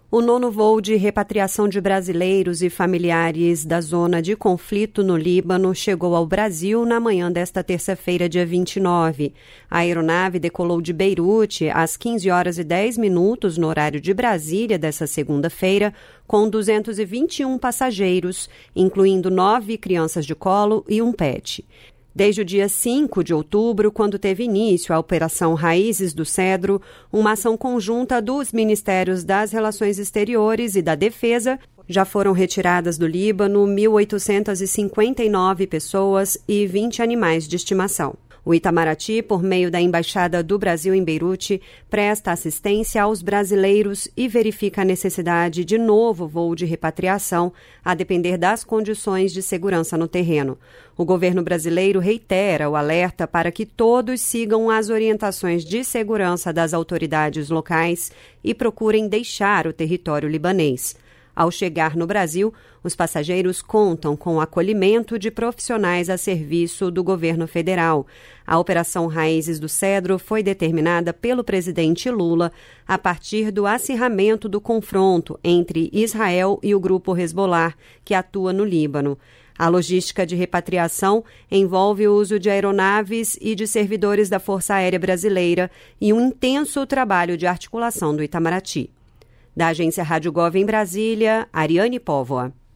O 9º voo de repatriação de brasileiros e familiares da zona de conflito no Líbano chegou ao Brasil na manhã desta terça-feira, dia 29. A aeronave decolou de Beirute às 15h10 no horário de Brasília desta segunda-feira, com 221 passageiros, incluindo 9 crianças de colo e um pet. Desde o dia 5 de outubro, quando teve início a Operação Raízes do Cedro, uma ação conjunta dos Ministérios das Relações Exteriores e da Defesa, já foram retiradas do Líbano 1.859 pessoas e 20 animais de estimação. O Itamaraty, por meio da Embaixada do Brasil em Beirute, presta assistência aos brasileiros e verifica a necessidade de novo voo de repatriação, a depender das condições de segurança no terreno. O governo brasileiro reitera o alerta para que todos sigam as orientações de segurança das autoridades locais e procurem deixar o território libanês. Ao chegar no Brasil, os passageiros contam com o acolhimento de profissionais a serviço do governo federal. A Operação Raízes do Cedro foi determinada pelo presidente Lula a partir do acirramento do confronto entre Israel e o grupo Hezbollah, que atua no Líbano. A logística de repatriação envolve o uso de aeronaves e de servidores da Força Aérea Brasileira e um intenso trabalho de articulação do Itamaraty. Da agência Rádio Gov em Brasília, Ariane Póvoa.